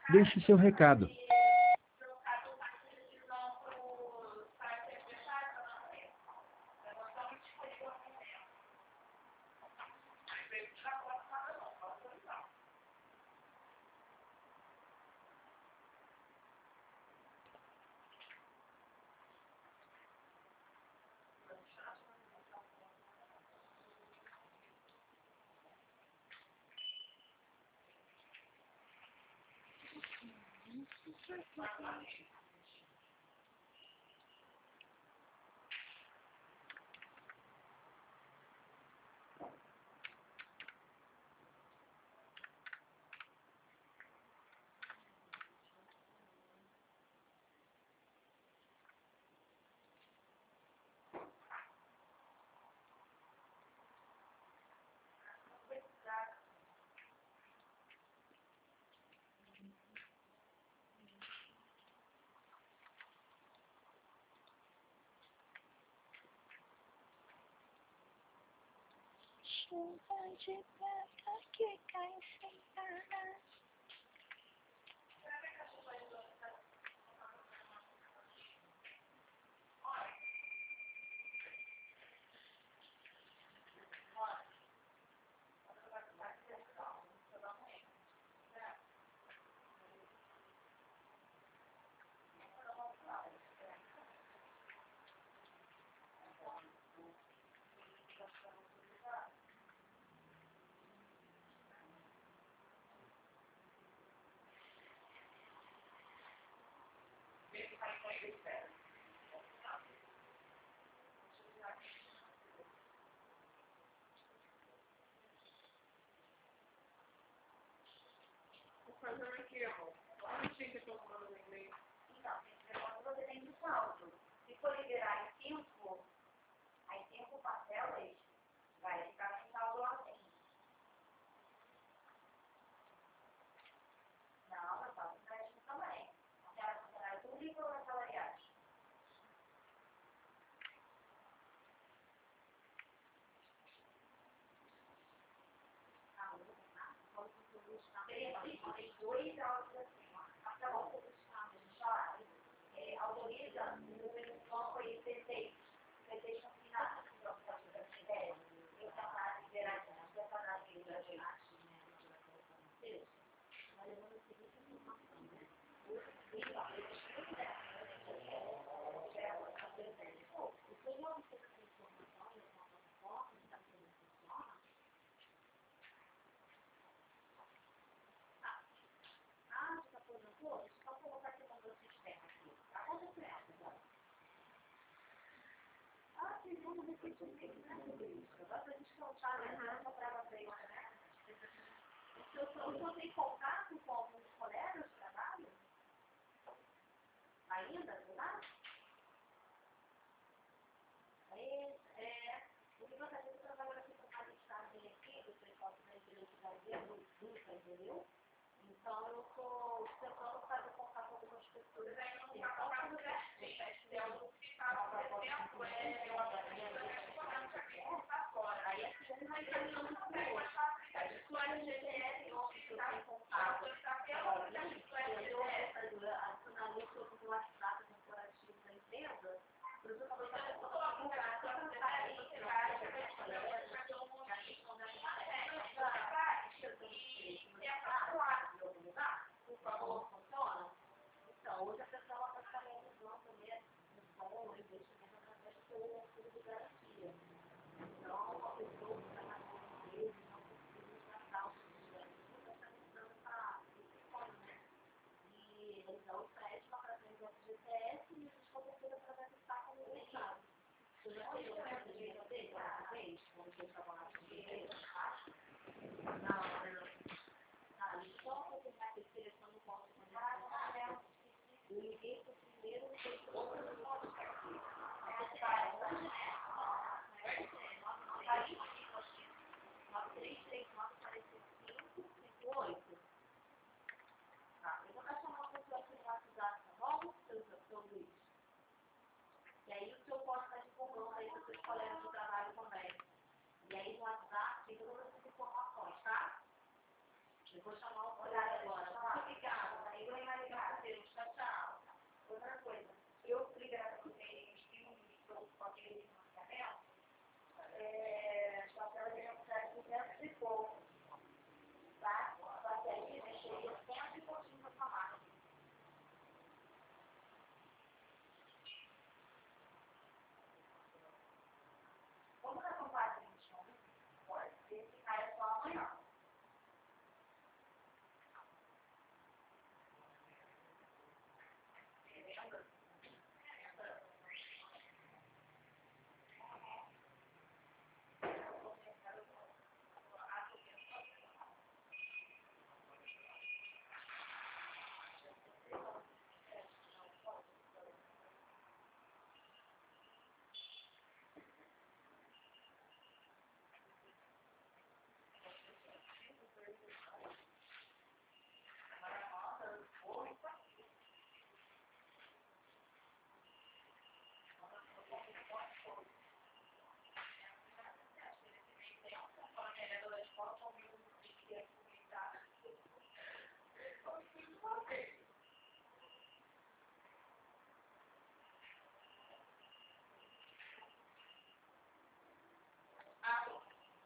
deixe seu recado. Chuva de prata que cai sem parar. Fazer aqui, amor. Onde tem que eu estou falando em inglês? Então, você tem que saldo. Se for liberar em 5, aí 5 parcelas, vai ficar sem saldo lá dentro. Não, eu faço empréstimo também. Aquela funcionária pública ou assalariada? Tem 2 áudios assim, ó. Tá bom, autoriza o número qual foi perfeito. Perfeito final. Eu trabalho em liberação. Eu trabalho em liberação. Isso. Mas eu vou seguir essa informação, né? Eu estou em contato com alguns colegas de trabalho? Ainda, não dá? O que você tem que trabalhar aqui com a listagem aqui, do pessoal que está em direito brasileiro, entendeu? Então, eu estou tentando fazer contato com algumas pessoas. Então, quando eu aí aqui ele vai encaminhando também. Isso é o GTS, eu tenho contato. Eu vou fazer a finalista do WhatsApp corporativo da empresa, por isso eu acabei de por favor, funciona? Então, hoje a pessoa está também usando também no som, no investimento através do fundo de garantia. Então, a pessoa que está na mão dele não precisa tratar o fundo de garantia, está utilizando essa forma, né? E realizar o crédito através do FGTS e a gente cobertura através do saco no mercado. Você já fez essa direita dele uma vez, quando você trabalhava com ele? Não. Só para tentar que esse telefone não possa mandar. Eu liguei para o primeiro e foi para o outro. Tá, eu vou deixar uma pessoa aqui no WhatsApp, tá bom? Seu Luiz. E aí o seu pode estar divulgando aí para os seus colegas de trabalho também. E aí no WhatsApp tem todas essas informações, tá? Eu vou chamar o colega